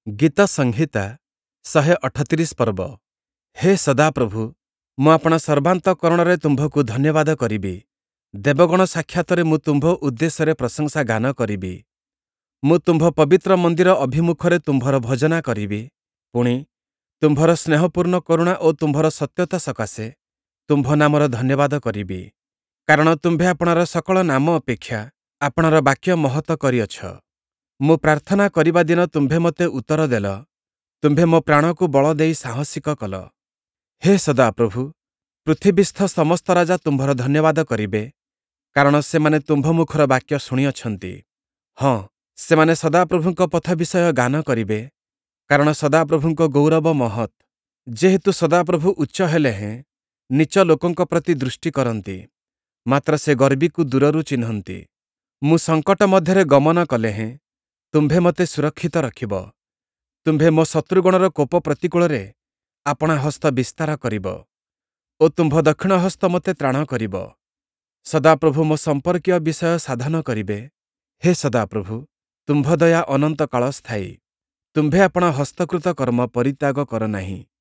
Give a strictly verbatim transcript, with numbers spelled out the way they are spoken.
ଗୀତ ସଂହିତା ଶହେ ଅଠତିରିଶ ପର୍ବ। ହେ ସଦାପ୍ରଭୁ, ମୁଁ ଆପଣ ସର୍ବାନ୍ତଃକରଣରେ ତୁମ୍ଭକୁ ଧନ୍ୟବାଦ କରିବି। ଦେବଗଣ ସାକ୍ଷାତରେ ମୁଁ ତୁମ୍ଭ ଉଦ୍ଦେଶ୍ୟରେ ପ୍ରଶଂସା ଗାନ କରିବି। ମୁଁ ତୁମ୍ଭ ପବିତ୍ର ମନ୍ଦିର ଅଭିମୁଖରେ ତୁମ୍ଭର ଭଜନା କରିବି। ପୁଣି ତୁମ୍ଭର ସ୍ନେହପୂର୍ଣ୍ଣ କରୁଣା ଓ ତୁମ୍ଭର ସତ୍ୟତା ସକାଶେ ତୁମ୍ଭ ନାମର ଧନ୍ୟବାଦ କରିବି। କାରଣ ତୁମ୍ଭେ ଆପଣାର ସକଳ ନାମ ଅପେକ୍ଷା ଆପଣାର ବାକ୍ୟ ମହତ କରିଅଛ। ମୁଁ ପ୍ରାର୍ଥନା କରିବା ଦିନ ତୁମ୍ଭେ ମୋତେ ଉତ୍ତର ଦେଲ। ତୁମ୍ଭେ ମୋ ପ୍ରାଣକୁ ବଳ ଦେଇ ସାହସିକ କଲ। ହେ ସଦାପ୍ରଭୁ, ପୃଥିବୀସ୍ଥ ସମସ୍ତ ରାଜା ତୁମ୍ଭର ଧନ୍ୟବାଦ କରିବେ, କାରଣ ସେମାନେ ତୁମ୍ଭ ମୁଖର ବାକ୍ୟ ଶୁଣିଅଛନ୍ତି। ହଁ, ସେମାନେ ସଦାପ୍ରଭୁଙ୍କ ପଥ ବିଷୟ ଗାନ କରିବେ, କାରଣ ସଦାପ୍ରଭୁଙ୍କ ଗୌରବ ମହତ୍। ଯେହେତୁ ସଦାପ୍ରଭୁ ଉଚ୍ଚ ହେଲେ ହେଁ ନୀଚ ଲୋକଙ୍କ ପ୍ରତି ଦୃଷ୍ଟି କରନ୍ତି, ମାତ୍ର ସେ ଗର୍ବୀକୁ ଦୂରରୁ ଚିହ୍ନନ୍ତି। ମୁଁ ସଙ୍କଟ ମଧ୍ୟରେ ଗମନ କଲେ ହେଁ ତୁମ୍ଭେ ମୋତେ ସୁରକ୍ଷିତ ରଖିବ। ତୁମ୍ଭେ ମୋ ଶତ୍ରୁଗଣର କୋପ ପ୍ରତିକୂଳରେ ଆପଣା ହସ୍ତ ବିସ୍ତାର କରିବ ଓ ତୁମ୍ଭ ଦକ୍ଷିଣ ହସ୍ତ ମୋତେ ତ୍ରାଣ କରିବ। ସଦାପ୍ରଭୁ ମୋ ସମ୍ପର୍କୀୟ ବିଷୟ ସାଧନ କରିବେ। ହେ ସଦାପ୍ରଭୁ, ତୁମ୍ଭ ଦୟା ଅନନ୍ତ କାଳ ସ୍ଥାୟୀ। ତୁମ୍ଭେ ଆପଣା ହସ୍ତକୃତ କର୍ମ ପରିତ୍ୟାଗ କର ନାହିଁ।